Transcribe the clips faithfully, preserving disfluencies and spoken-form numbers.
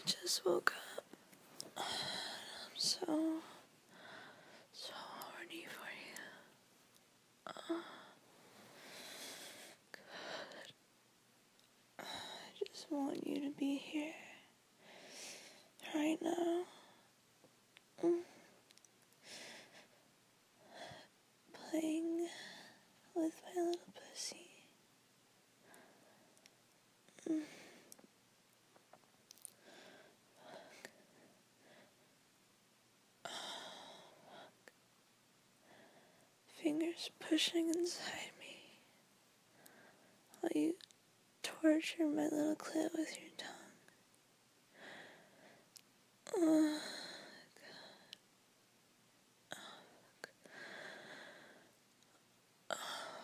just woke up. I'm so, so horny for you. Uh, God. I just want you to be here. Right now. Mm. Playing with my little pussy. Mm. Fingers pushing inside me while you torture my little clit with your tongue. Oh, God. Oh,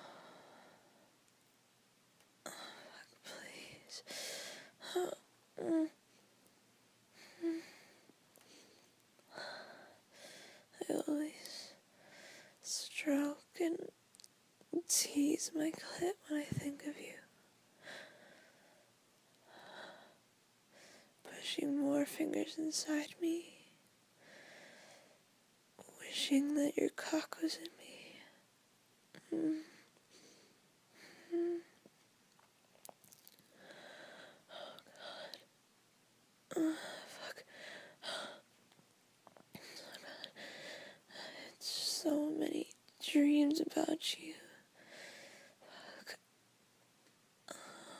oh, fuck, please. Oh, mm, mm. I always stroke and tease my clit when I think of you. Pushing more fingers inside me. Wishing that your cock was in me. Mm. Mm. Oh, God. Oh, fuck. Oh, God. It's so many dreams about you. Fuck. Oh.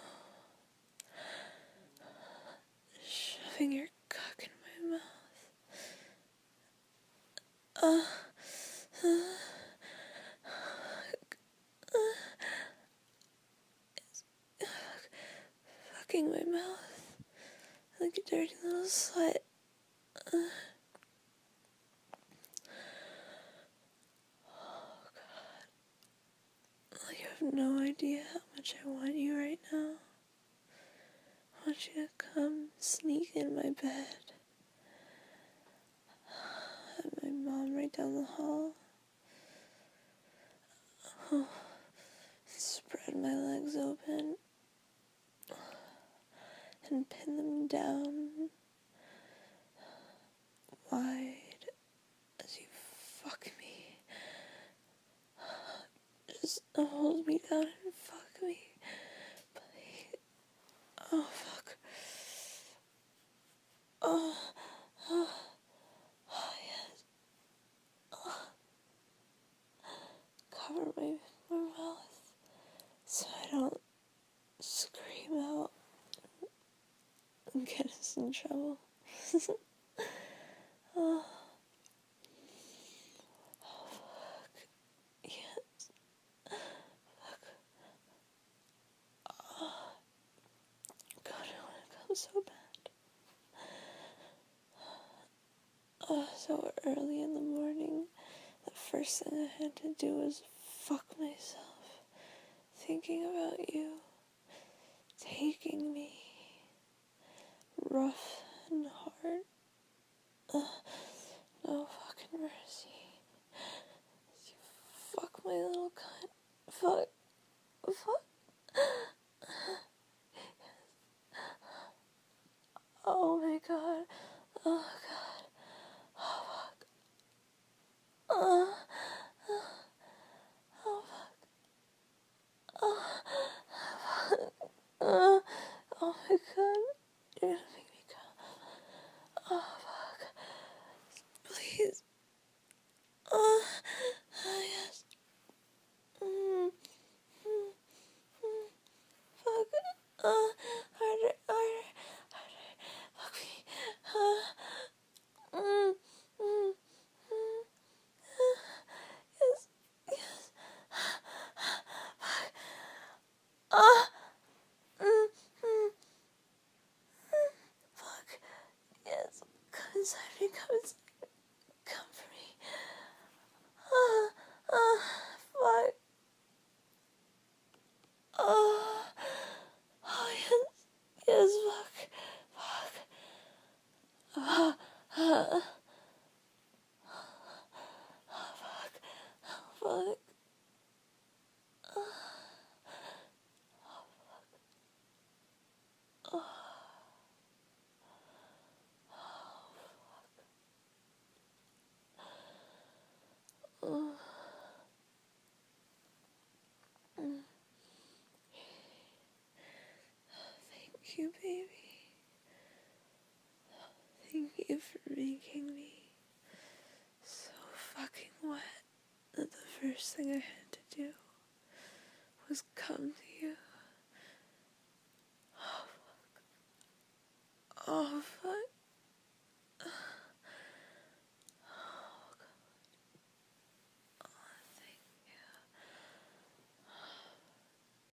Shoving your cock in my mouth. Uh, uh, uh, fucking my mouth like a dirty little slut. Uh, oh, God. Well, you have no idea how much I want you right now. I want you to come sneak in my bed. I have my mom right down the hall. Oh, spread my legs open and pin them down wide as you fuck me. Just hold me down and fuck me. Please. Oh, fuck. Oh, oh, oh yes. Oh. Cover my, my mouth so I don't scream out and get us in trouble. Oh. Oh, fuck. Yes. Fuck. Oh. God, I want to come so bad. Oh, so early in the morning, the first thing I had to do was fuck myself, thinking about you, taking me, rough and hard. Uh, no fucking mercy. You fuck my little cunt. Fuck. Fuck. Oh my God. Oh God. Oh fuck. Uh, uh, oh fuck. Oh, fuck. Uh, oh my God. You're gonna make me come. Oh fuck. Please. Oh, oh yes. Mm, mm, mm, fuck. Uh, harder, harder, harder. Fuck me. Uh, mm, mm, mm, uh, yes, yes. Fuck. Uh, mm, mm, mm, fuck. Yes. Come inside me, come inside. Come for me. Uh, uh, fuck. Oh, oh yes. first thing I had to do was come